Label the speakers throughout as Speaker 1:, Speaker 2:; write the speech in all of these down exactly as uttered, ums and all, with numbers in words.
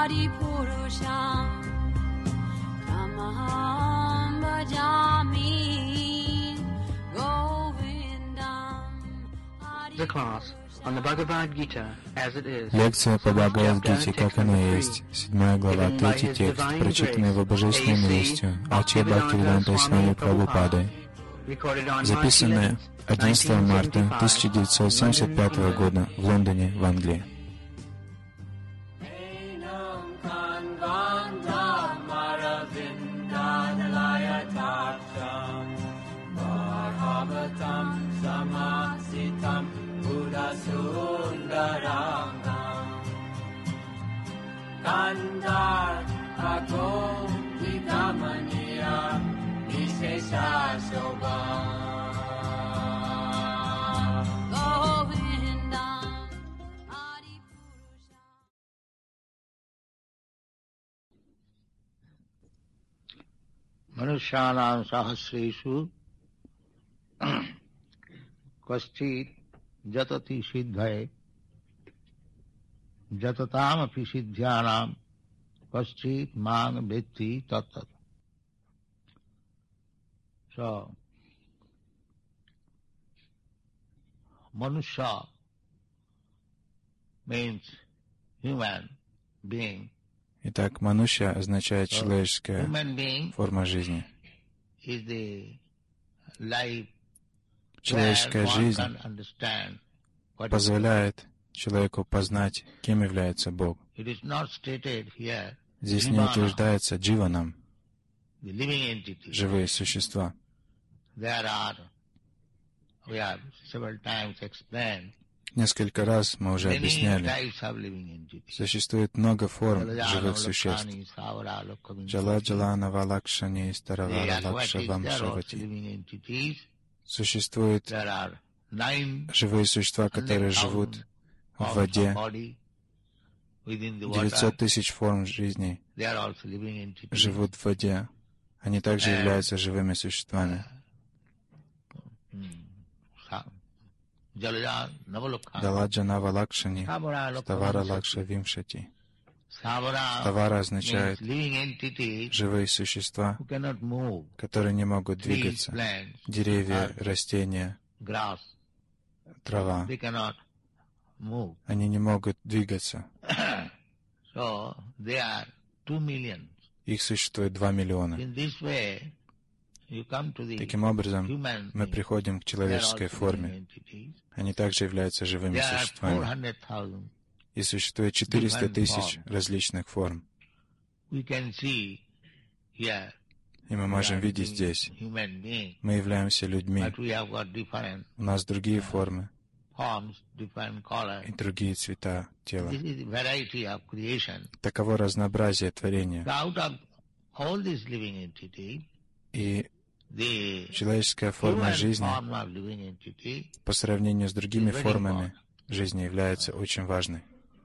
Speaker 1: The class on the Bhagavad Gita as it is.
Speaker 2: Лекция по Бхагавад-гите, как она есть. Седьмая глава, третий текст, прочитанный его божественной милостью, Аче Бхактивиданта Свами Прабхупадой. Записанное одиннадцатого марта тысяча девятьсот семьдесят пятого года в Лондоне, в Англии.
Speaker 3: Manusyanam sahasreshu kaschit jatati siddhaye jatatam api siddhyanam kaschit mang vetti tattat. So, Manusya means human being.
Speaker 2: Итак, манушья означает человеческая форма жизни. Человеческая жизнь позволяет человеку познать, кем является Бог. Здесь не утверждается дживаном, живые существа. Несколько раз мы уже объясняли, существует много форм живых существ. Джала Джалана Валакшани Старавара Лакша Вамшавати. Существуют живые существа, которые живут в воде. девятьсот тысяч форм жизни живут в воде. Они также являются живыми существами. Даладжа Навалакшани, Ставара Лакша Вимшати. Ставара означает живые существа, которые не могут двигаться. Деревья, растения, трава. Они не могут двигаться. Их существует два миллиона. Таким образом, мы приходим к человеческой форме. Они также являются живыми существами. И существует четыреста тысяч различных форм. И мы можем видеть здесь. Мы являемся людьми. У нас другие формы и другие цвета тела. Таково разнообразие творения. И человеческая форма жизни по сравнению с другими формами жизни является очень важной.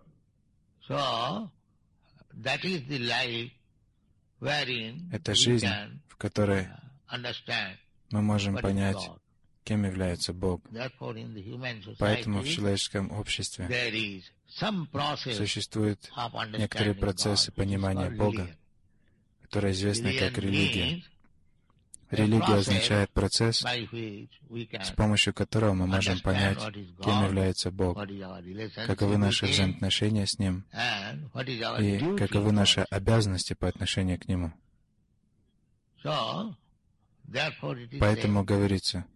Speaker 2: Это жизнь, в которой мы можем понять, кем является Бог. Поэтому в человеческом обществе существуют некоторые процессы понимания Бога, которые известны как религия. Религия означает процесс, с помощью которого мы можем понять, кем является Бог, каковы наши взаимоотношения с Ним и каковы наши обязанности по отношению к Нему. Поэтому говорится,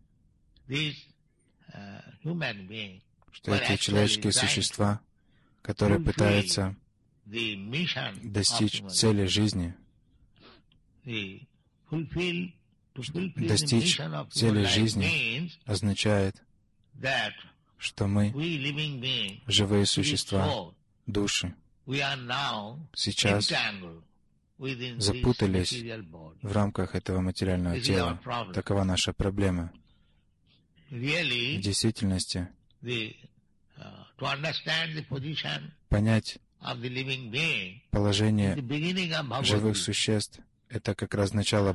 Speaker 2: что эти человеческие существа, которые пытаются достичь цели жизни, достичь цели жизни означает, что мы, живые существа, души, сейчас запутались в рамках этого материального тела. Такова наша проблема. В действительности, понять положение живых существ — это как раз начало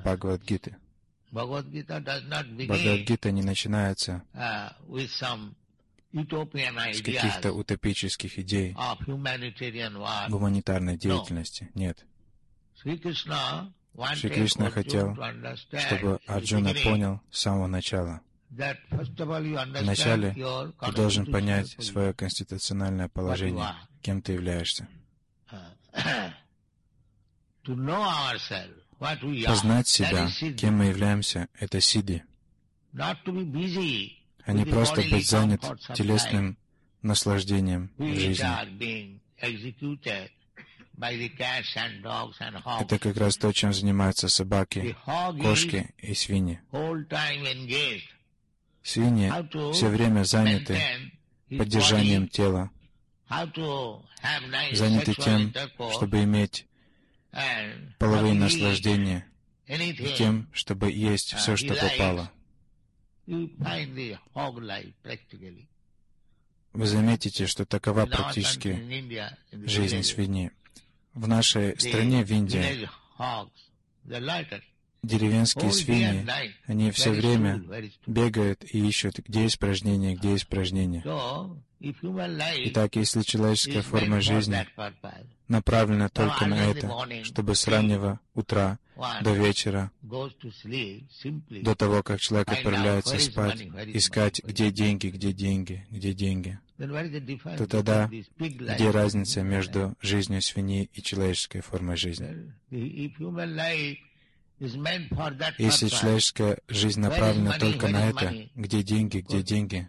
Speaker 2: с каких-то утопических идей гуманитарной деятельности. Нет. Шри Кришна хотел, чтобы Арджуна понял с самого начала. Вначале ты должен понять свое конституциональное положение, кем ты являешься. Познать себя, кем мы являемся, это сиддхи, а не просто быть занят телесным наслаждением жизни. Это как раз то, чем занимаются собаки, кошки и свиньи. Свиньи все время заняты поддержанием тела, заняты тем, чтобы иметь половые наслаждения, и тем, чтобы есть все, что попало. Вы заметите, что такова практически жизнь свиньи. В нашей стране, в Индии, деревенские свиньи, они все время бегают и ищут, где испражнения, где испражнения. Итак, если человеческая форма жизни направлена только на это, чтобы с раннего утра до вечера, до того, как человек отправляется спать, искать, где деньги, где деньги, где деньги, то тогда где разница между жизнью свиньи и человеческой формой жизни? Если человеческая жизнь направлена только на это, где деньги, где деньги,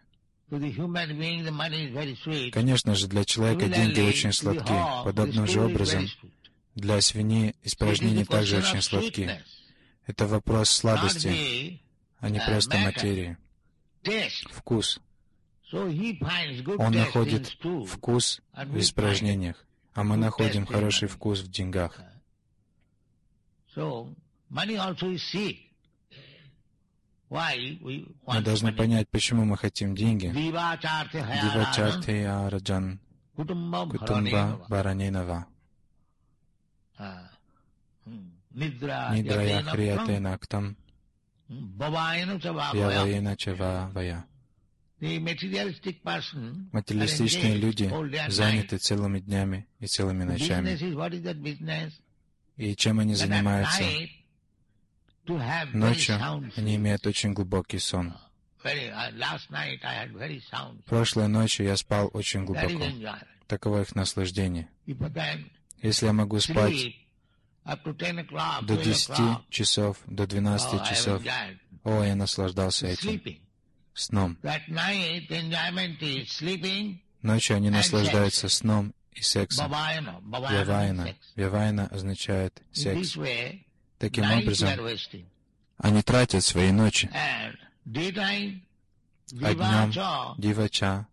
Speaker 2: конечно же, для человека деньги очень сладки. Подобным же образом, для свиньи испражнения также очень сладки. Это вопрос сладости, а не просто материи. Вкус. Он находит вкус в испражнениях, а мы находим хороший вкус в деньгах. Мы должны понять, почему мы хотим деньги. Дивачартея раджан кутумба баранинава. Нидрая хриятена ктам яваена чава вая. Материалистичные люди заняты целыми днями и целыми ночами. И чем они занимаются? Ночью они имеют очень глубокий сон. Прошлой ночью я спал очень глубоко. Таково их наслаждение. Если я могу спать до десяти часов, до двенадцати часов, о, я наслаждался этим сном. Ночью они наслаждаются сном и сексом. Вявайна. Вявайна означает секс. Таким образом, они тратят свои ночи. А днем дивача,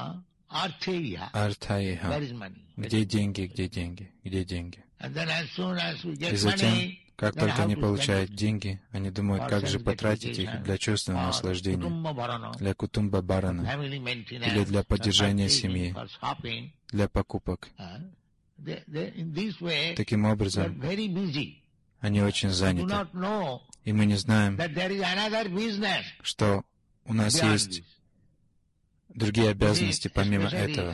Speaker 2: артаиха. Где деньги, где деньги, где деньги? И затем, как только они получают деньги, они думают, как же потратить их для чувственного наслаждения, для кутумба барана, или для поддержания семьи, для покупок. Таким образом, они очень заняты. И мы не знаем, что у нас есть другие обязанности помимо этого.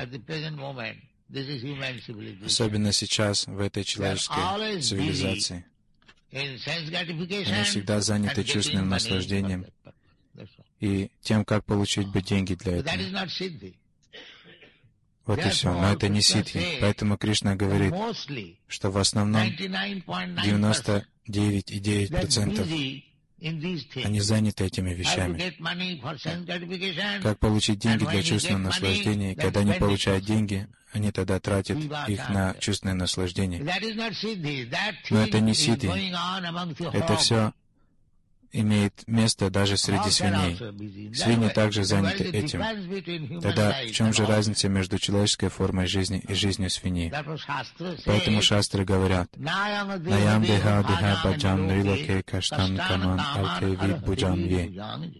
Speaker 2: Особенно сейчас, в этой человеческой цивилизации. Они всегда заняты чувственным наслаждением и тем, как получить бы деньги для этого. Вот и все. Но это не сиддхи. Поэтому Кришна говорит, что в основном девяносто девять целых девять десятых процента они заняты этими вещами. Как получить деньги для чувственного наслаждения? Когда они получают деньги, они тогда тратят их на чувственное наслаждение. Но это не сиддхи. Это все имеет место даже среди свиней. Свиньи также заняты этим. Тогда в чем же разница между человеческой формой жизни и жизнью свиньи? Поэтому шастры говорят, «Наям деха деха баджам нрилоке каштан каман алке вид буджам ви».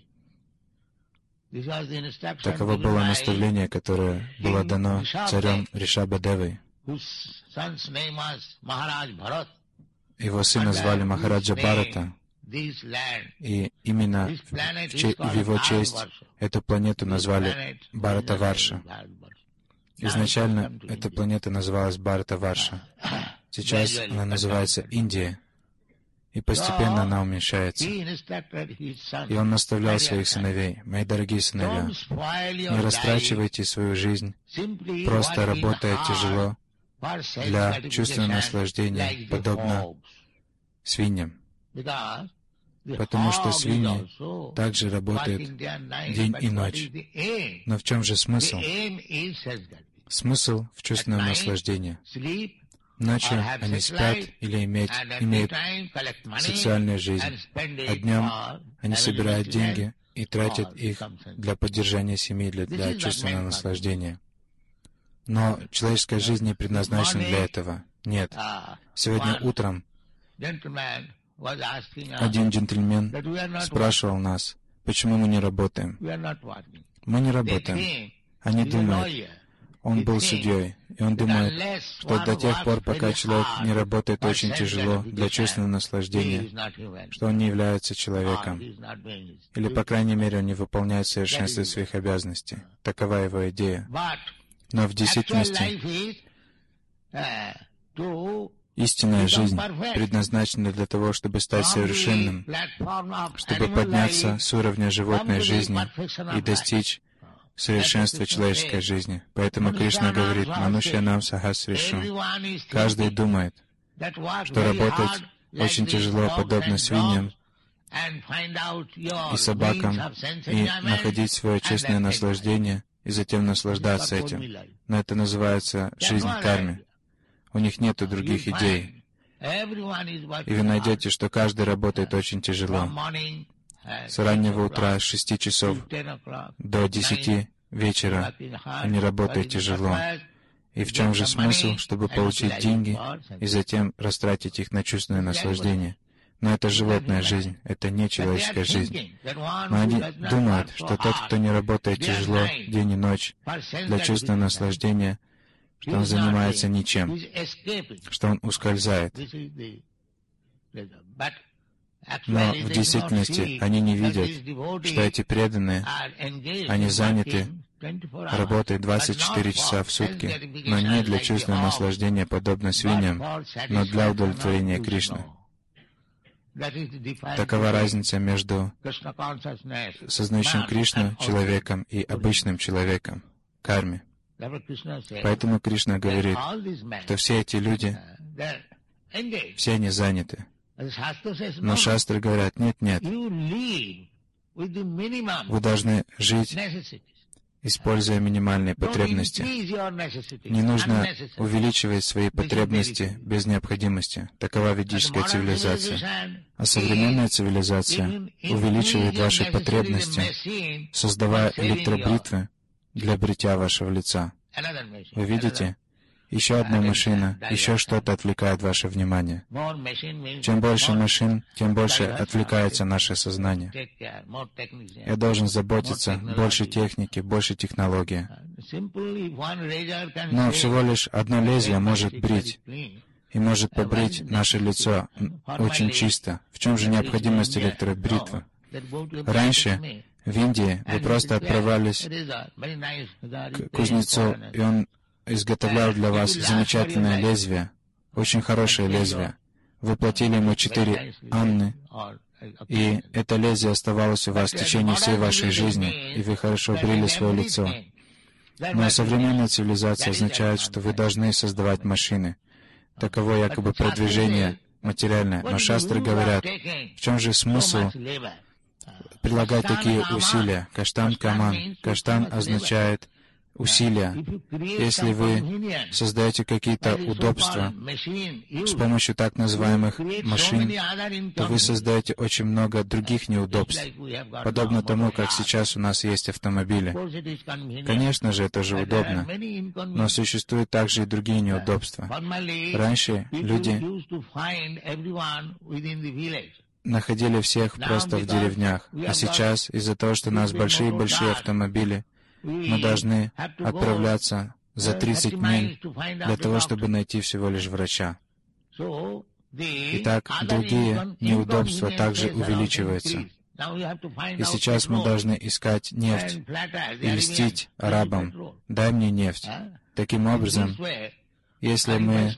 Speaker 2: Таково было наставление, которое было дано царем Ришабадевой. Его сына звали Махараджа Бхарата. И именно в, че- в его честь эту планету назвали Бхаратаварша. Изначально эта планета называлась Бхаратаварша. Сейчас она называется Индия. И постепенно она уменьшается. И он наставлял своих сыновей: «Мои дорогие сыновья, не растрачивайте свою жизнь, просто работая тяжело для чувственного наслаждения, подобно свиньям. Потому что свиньи также работают день и ночь. Но в чем же смысл? Смысл в чувственном наслаждении. Ночью они спят или имеют, имеют сексуальную жизнь, а днем они собирают деньги и тратят их для поддержания семьи, для, для чувственного наслаждения. Но человеческая жизнь не предназначена для этого. Нет. Сегодня утром один джентльмен спрашивал нас, почему мы не работаем. Мы не работаем. Они думают, он был судьей, и он думает, что до тех пор, пока человек не работает очень тяжело для чувственного наслаждения, что он не является человеком. Или, по крайней мере, он не выполняет в совершенстве своих обязанностей. Такова его идея. Но в действительности истинная жизнь предназначена для того, чтобы стать совершенным, чтобы подняться с уровня животной жизни и достичь совершенства человеческой жизни. Поэтому Кришна говорит: «Манушьянам сахасришу». Каждый думает, что работать очень тяжело, подобно свиньям и собакам, и находить свое честное наслаждение, и затем наслаждаться этим. Но это называется жизнь кармы. У них нет других идей. И вы найдете, что каждый работает очень тяжело. С раннего утра, с шести часов до десяти вечера они работают тяжело. И в чем же смысл? Чтобы получить деньги и затем растратить их на чувственное наслаждение. Но это животная жизнь, это не человеческая жизнь. Но они думают, что тот, кто не работает тяжело день и ночь для чувственного наслаждения, что он занимается ничем, что он ускользает. Но в действительности они не видят, что эти преданные, они заняты, работают двадцать четыре часа в сутки, но не для чувственного наслаждения, подобно свиньям, но для удовлетворения Кришны. Такова разница между сознающим Кришну человеком и обычным человеком, карме. Поэтому Кришна говорит, что все эти люди, все они заняты. Но шастры говорят: нет, нет, вы должны жить, используя минимальные потребности. Не нужно увеличивать свои потребности без необходимости. Такова ведическая цивилизация. А современная цивилизация увеличивает ваши потребности, создавая электробритвы для бритья вашего лица. Вы видите? Еще одна машина, еще что-то отвлекает ваше внимание. Чем больше машин, тем больше отвлекается наше сознание. Я должен заботиться, больше техники, больше технологии. Но всего лишь одно лезвие может брить, и может побрить наше лицо очень чисто. В чем же необходимость электробритвы? Раньше в Индии вы просто отправлялись к кузнецу, и он изготовлял для вас замечательное лезвие, очень хорошее лезвие. Вы платили ему четыре анны, и это лезвие оставалось у вас в течение всей вашей жизни, и вы хорошо брили свое лицо. Но современная цивилизация означает, что вы должны создавать машины. Таково якобы продвижение материальное. Но шастры говорят, в чем же смысл прилагать такие усилия? Каштан каман. Каштан означает усилия. Если вы создаете какие-то удобства с помощью так называемых машин, то вы создаете очень много других неудобств, подобно тому, как сейчас у нас есть автомобили. Конечно же, это же удобно, но существуют также и другие неудобства. Раньше люди находили всех просто в деревнях, а сейчас, из-за того, что у нас большие-большие автомобили, мы должны отправляться за тридцать миль для того, чтобы найти всего лишь врача. Итак, другие неудобства также увеличиваются. И сейчас мы должны искать нефть и льстить арабам. Дай мне нефть. Таким образом, если мы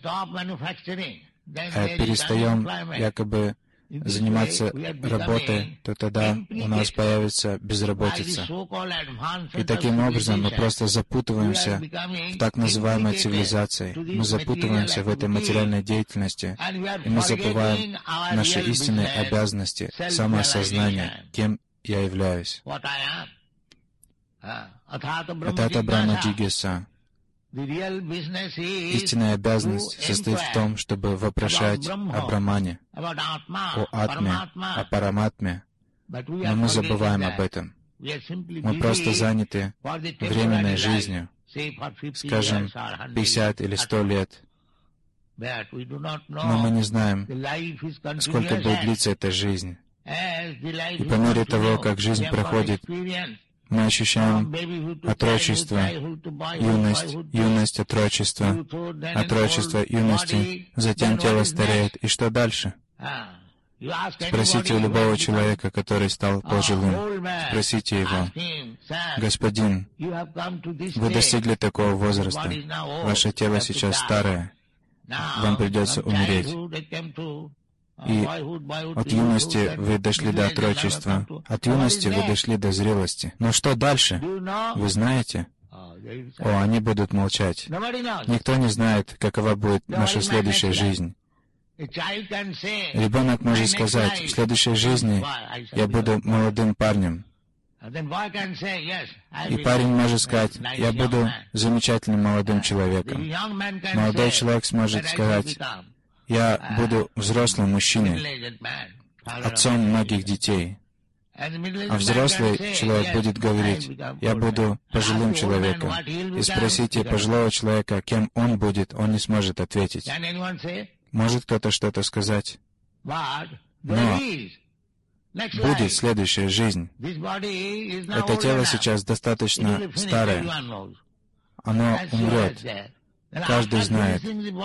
Speaker 2: перестаем якобы заниматься работой, то тогда у нас появится безработица. И таким образом мы просто запутываемся в так называемой цивилизации. Мы запутываемся в этой материальной деятельности, и мы забываем наши истинные обязанности, самоосознание, кем я являюсь. Атата Брахма Джигеса. Истинная обязанность состоит в том, чтобы вопрошать о Брахмане, о Атме, о Параматме, но мы забываем об этом. Мы просто заняты временной жизнью, скажем, пятьдесят или сто лет, но мы не знаем, сколько будет длиться эта жизнь. И по мере того, как жизнь проходит, мы ощущаем отрочество, юность, юность, отрочество, отрочество, юности, затем тело стареет. И что дальше? Спросите у любого человека, который стал пожилым, спросите его: «Господин, вы достигли такого возраста, ваше тело сейчас старое, вам придется умереть. И от юности вы дошли до отрочества, от юности вы дошли до зрелости. Но что дальше? Вы знаете? О, они будут молчать. Никто не знает, какова будет наша следующая жизнь. Ребенок может сказать: в следующей жизни я буду молодым парнем. И парень может сказать: я буду замечательным молодым человеком. Молодой человек сможет сказать: я буду взрослым мужчиной, отцом многих детей. А взрослый человек будет говорить: я буду пожилым человеком. И спросите пожилого человека, кем он будет, он не сможет ответить. Может кто-то что-то сказать? Но будет следующая жизнь. Это тело сейчас достаточно старое. Оно умрет. Каждый знает.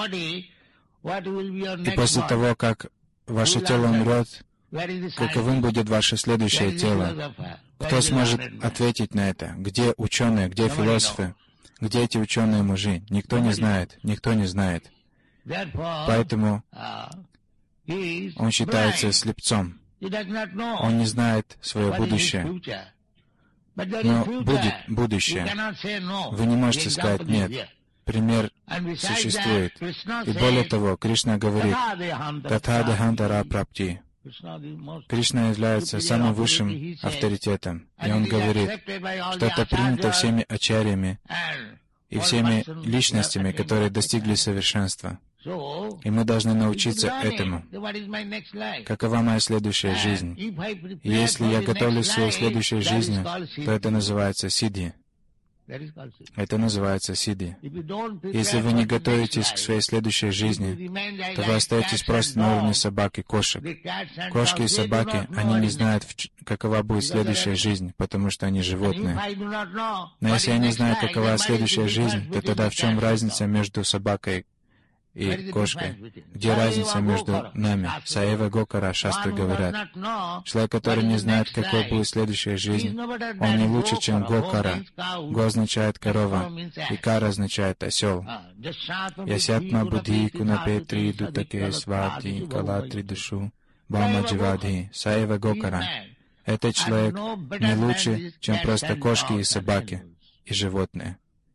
Speaker 2: И после того, как ваше тело умрет, каковым будет ваше следующее тело? Кто сможет ответить на это? Где ученые, где философы? Где эти ученые мужи? Никто не знает, никто не знает. Поэтому он считается слепцом. Он не знает свое будущее. Но будет будущее. Вы не можете сказать «нет». Пример существует. И более того, Кришна говорит: «Татхадахантара прапти». Кришна является самым высшим авторитетом. И он говорит, что это принято всеми ачарьями и всеми личностями, которые достигли совершенства. И мы должны научиться этому. Какова моя следующая жизнь? И если я готовлюсь к своей следующей жизни, то это называется сиддhi. Это называется сиддhi. Если вы не готовитесь к своей следующей жизни, то вы остаетесь просто на уровне собак и кошек. Кошки и собаки, они не знают, какова будет следующая жизнь, потому что они животные. Но если они знают, какова следующая жизнь, то тогда в чем разница между собакой и кошкой? Где разница между нами? Саева Гокара, шастры говорят. Человек, который не знает, какой будет следующая жизнь, он не лучше, чем Гокара. Го означает корова, и Кара означает осел. Ясятма Будхи Кунапетри Дутаке Свати Калатри Душу Бама Дживадхи. Саева Гокара. Этот человек не лучше, чем просто кошки и собаки и животные.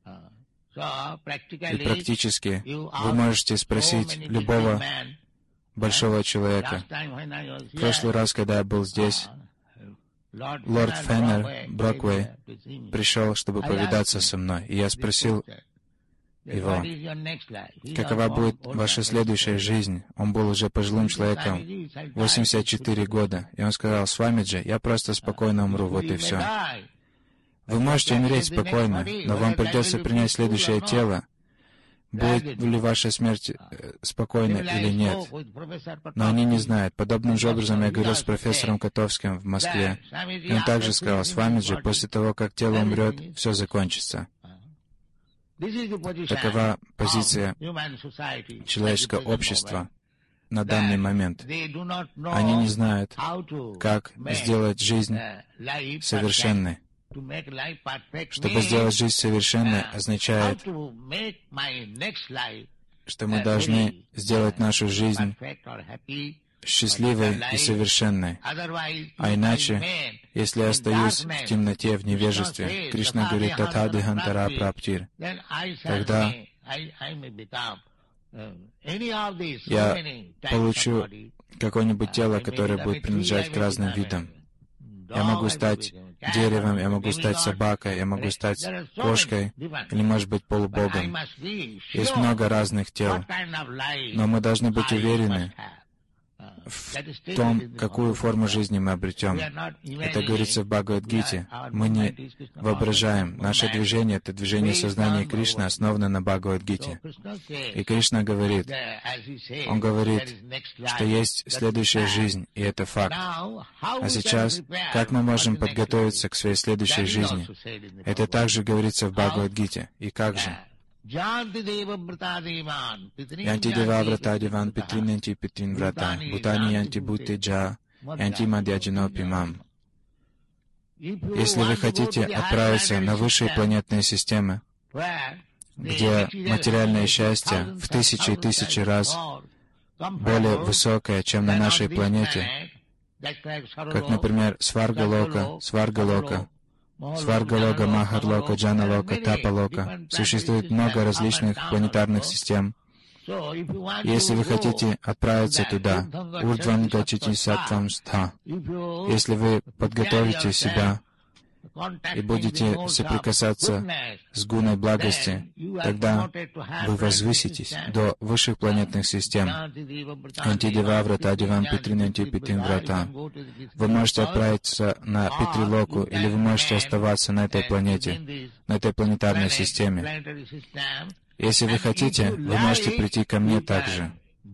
Speaker 2: И практически вы можете спросить любого большого человека. В прошлый раз, когда я был здесь, лорд Феннер Броквей пришел, чтобы повидаться со мной, и я спросил его, какова будет ваша следующая жизнь? Он был уже пожилым человеком, восемьдесят четыре года, и он сказал: Свамиджи, я просто спокойно умру, вот и все. Вы можете умереть спокойно, но вам придется принять следующее тело. Будет ли ваша смерть э, спокойна или нет? Но они не знают. Подобным же образом я говорил с профессором Котовским в Москве. И он также сказал: Свамиджи, после того, как тело умрет, все закончится. Такова позиция человеческого общества. на данный момент. Они не знают, как сделать жизнь совершенной. Чтобы сделать жизнь совершенной, означает, что мы должны сделать нашу жизнь счастливой и совершенной. А иначе, если я остаюсь в темноте, в невежестве, Кришна говорит, «Татадихантара праптир», тогда я получу какое-нибудь тело, которое будет принадлежать к разным видам. Я могу стать деревом, я могу стать собакой, я могу стать кошкой, или, может быть, полубогом. Есть много разных тел, но мы должны быть уверены в том, какую форму жизни мы обретем. Это говорится в Бхагавад-гите. Мы не воображаем. Наше движение — это движение сознания Кришны, основано на Бхагавад-гите. И Кришна говорит, Он говорит, что есть следующая жизнь, и это факт. А сейчас, как мы можем подготовиться к своей следующей жизни? Это также говорится в Бхагавад-гите. И как же? Янти дева врата деван питрин янти питрин врата, бутани янти бутте джа, янти мадьяджино пимам. Если вы хотите отправиться на высшие планетные системы, где материальное счастье в тысячи и тысячи раз более высокое, чем на нашей планете, как, например, Сваргалока, Сваргалока, Сваргалока, Махарлока, Джаналока, Тапалока. Существует много различных планетарных систем. Если вы хотите отправиться туда, Урдван Гачити Саттвам Стха, если вы подготовите себя и будете соприкасаться с гуной благости, тогда вы возвыситесь до высших планетных систем. Антидева врата диван питрин антипитрин врата. Вы можете отправиться на Питрилоку, или вы можете оставаться на этой планете, на этой планетарной системе. Если вы хотите, вы можете прийти ко мне также.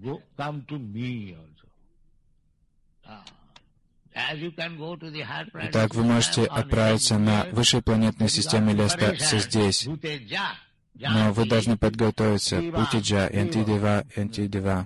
Speaker 2: Итак, вы можете отправиться на высшие планетные системы или остаться здесь. Но вы должны подготовиться. Путиджа, Антидева, Антидева.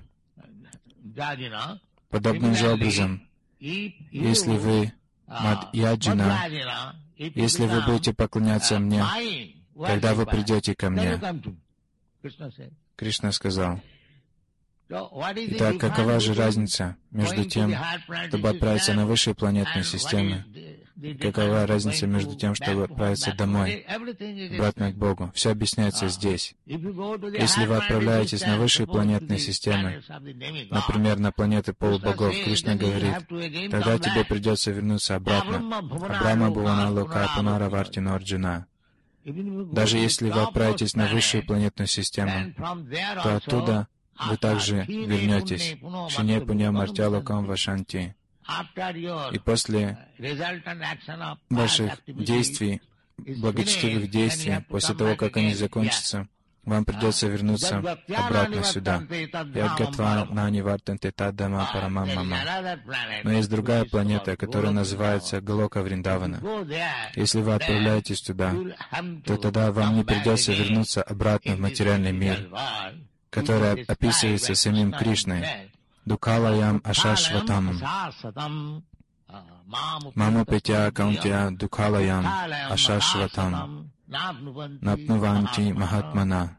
Speaker 2: Подобным же образом, если вы Мадьяджина, если вы будете поклоняться мне, тогда вы придете ко мне. Кришна сказал. Итак, какова же разница между тем, чтобы отправиться на высшие планетные системы? Какова разница между тем, чтобы отправиться домой, обратно к Богу? Все объясняется здесь. Если вы отправляетесь на высшие планетные системы, например, на планеты полубогов, Кришна говорит, тогда тебе придется вернуться обратно. Абрама Бхувана Лока Пунара Вартино Арджуна. Даже если вы отправитесь на высшую планетную систему, то оттуда вы также вернетесь. Шине пуня мартялокам вашанти. И после ваших действий, благочестивых действий, после того, как они закончатся, вам придется вернуться обратно сюда. Но есть другая планета, которая называется Галока Вриндавана. Если вы отправляетесь туда, то тогда вам не придется вернуться обратно в материальный мир, который описывается самим Кришной. Дукалаям Ашашватам. Маму Петя Каунтя Дукалаям Ашашватам. Напнуванти Махатмана.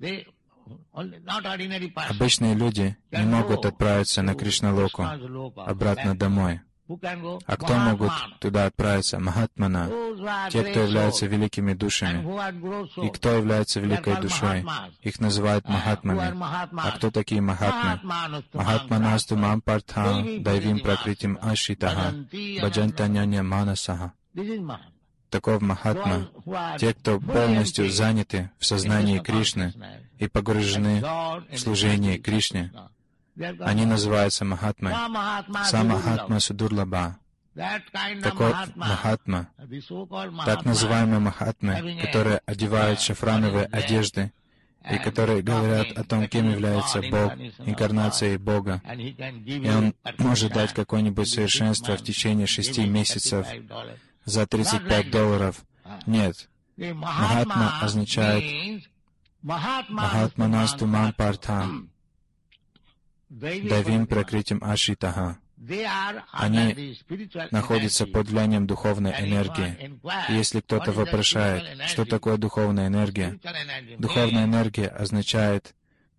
Speaker 2: Обычные люди не могут отправиться на Кришналоку обратно домой. А кто могут туда отправиться? Махатмана, те, кто являются великими душами. И кто является великой душой? Их называют Махатмами. А кто такие Махатмы? Махатманасту мам партхам дайвим пракритим ашитаха баджантаняня манасаха. Таков Махатма, те, кто полностью заняты в сознании Кришны и погружены в служение Кришне. Они называются Махатмой. Сам Махатма Судурлаба. Такой Махатма, так называемые Махатмы, которые одевают шафрановые одежды и которые говорят о том, кем является Бог, инкарнацией Бога. И Он может дать какое-нибудь совершенство в течение шести месяцев за тридцать пять долларов. Нет. Махатма означает Махатманасту мам партхам. Давим пракритим ашитаха. Они находятся под влиянием духовной энергии. И если кто-то вопрошает, что такое духовная энергия, духовная энергия означает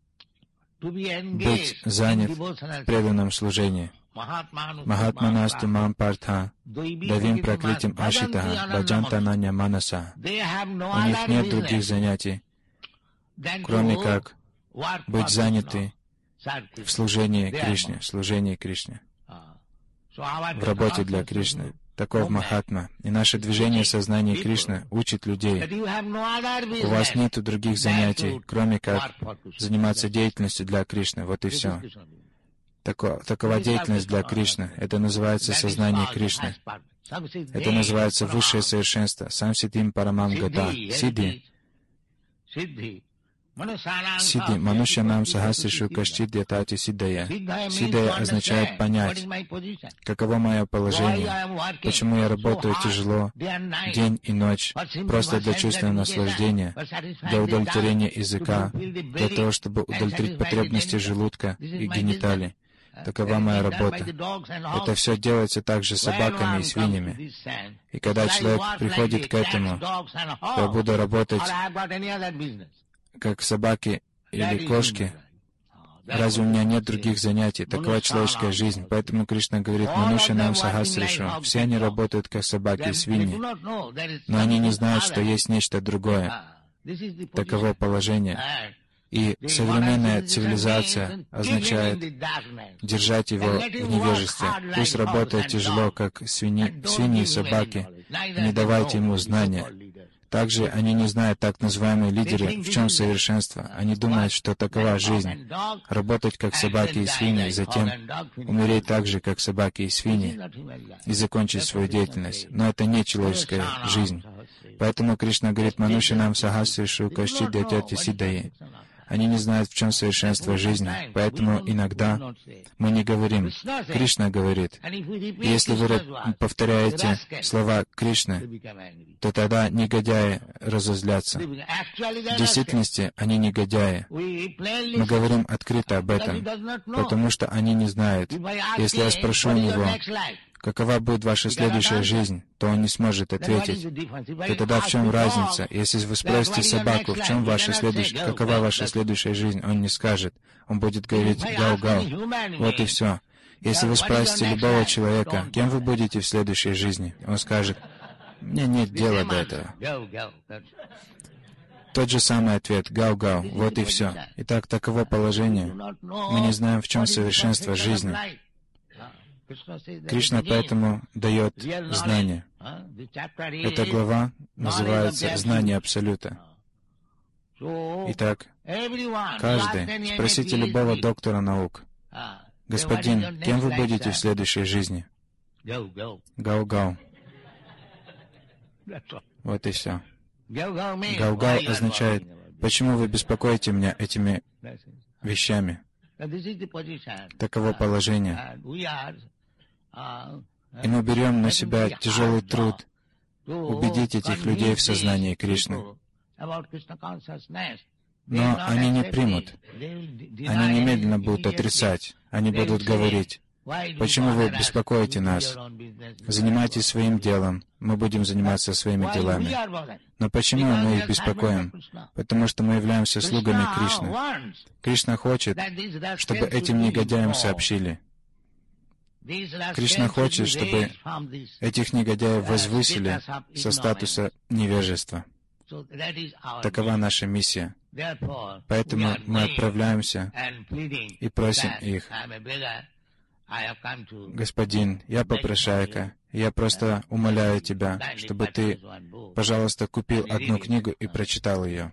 Speaker 2: быть занят в преданном служении. Махатманасту мам партха, давим пракритим ашитаха, баджантананя манаса. У них нет других занятий, кроме как быть заняты в служении Кришне, в служении Кришне, в работе для Кришны. Таков Махатма. И наше движение сознания Кришны учит людей. У вас нет других занятий, кроме как заниматься деятельностью для Кришны. Вот и все. Тако, такова деятельность для Кришны. Это называется сознание Кришны. Это называется высшее совершенство. Сам Сиддхим Парамам Гата. Сиддхи. Сиддхи. Манушьянам Сахасришу Кашчит Ятати Сиддая. Сиддая означает понять, каково мое положение, почему я работаю тяжело, день и ночь, просто для чувственного наслаждения, для удовлетворения языка, для того, чтобы удовлетворить потребности желудка и гениталий. Такова моя работа. Это все делается также собаками и свиньями. И когда человек приходит к этому, то я буду работать как собаки или кошки. Разве у меня нет других занятий? Такова человеческая жизнь. Поэтому Кришна говорит, Манушьянам Сахасришу. Все они работают как собаки и свиньи. Но они не знают, что есть нечто другое. Таково положение. И современная цивилизация означает держать его в невежестве. Пусть работает тяжело, как свиньи, свиньи и собаки. Не давайте ему знания. Также они не знают, так называемые лидеры, в чем совершенство. Они думают, что такова жизнь. Работать как собаки и свиньи, затем умереть так же, как собаки и свиньи, и закончить свою деятельность. Но это не человеческая жизнь. Поэтому Кришна говорит, Манушьянам Сахасришу Кашчит Ятати Сиддае. Они не знают, в чем совершенство жизни. Поэтому иногда мы не говорим. Кришна говорит. Если вы повторяете слова Кришны, то тогда негодяи разозлятся. В действительности они негодяи. Мы говорим открыто об этом, потому что они не знают. Если я спрошу у него, какова будет ваша следующая жизнь, то он не сможет ответить. То тогда в чем разница? Если вы спросите собаку, в чем ваша следующая, какова ваша следующая жизнь, он не скажет. Он будет говорить «гау-гау». Вот и все. Если вы спросите любого человека, кем вы будете в следующей жизни, он скажет «мне нет дела до этого». Тот же самый ответ «гау-гау». Вот и все. Итак, таково положение. Мы не знаем, в чем совершенство жизни. Кришна поэтому дает знание. Эта глава называется «Знание Абсолюта». Итак, каждый, спросите любого доктора наук, «Господин, кем вы будете в следующей жизни?» «Гау-гау». Вот и все. «Гау-гау» означает, «Почему вы беспокоите меня этими вещами?» Таково положение. И мы берем на себя тяжелый труд убедить этих людей в сознании Кришны. Но они не примут. Они немедленно будут отрицать. Они будут говорить, «Почему вы беспокоите нас? Занимайтесь своим делом, мы будем заниматься своими делами». Но почему мы их беспокоим? Потому что мы являемся слугами Кришны. Кришна хочет, чтобы этим негодяям сообщили. Кришна хочет, чтобы этих негодяев возвысили со статуса невежества. Такова наша миссия. Поэтому мы отправляемся и просим их, «Господин, я попрошайка, я просто умоляю тебя, чтобы ты, пожалуйста, купил одну книгу и прочитал ее.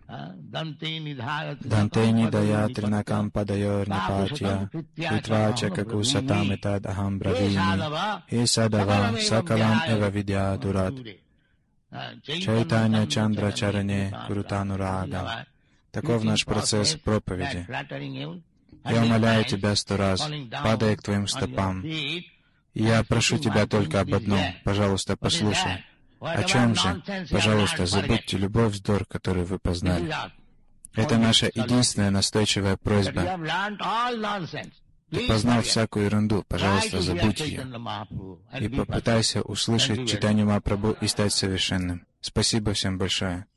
Speaker 2: Данте нидая тринакам падайор нипачья, витвача каку сатам этад ахам бравини, и садава сакалам эва видя дурат, чайтанья чандра чаране курутанурага». Таков наш процесс проповеди. Я умоляю тебя сто раз, падая к твоим стопам. И я прошу тебя только об одном. Пожалуйста, послушай. О чем же? Пожалуйста, забудьте любой вздор, который вы познали. Это наша единственная настойчивая просьба. Ты познал всякую ерунду, пожалуйста, забудь ее. И попытайся услышать читание Махапрабху и стать совершенным. Спасибо всем большое.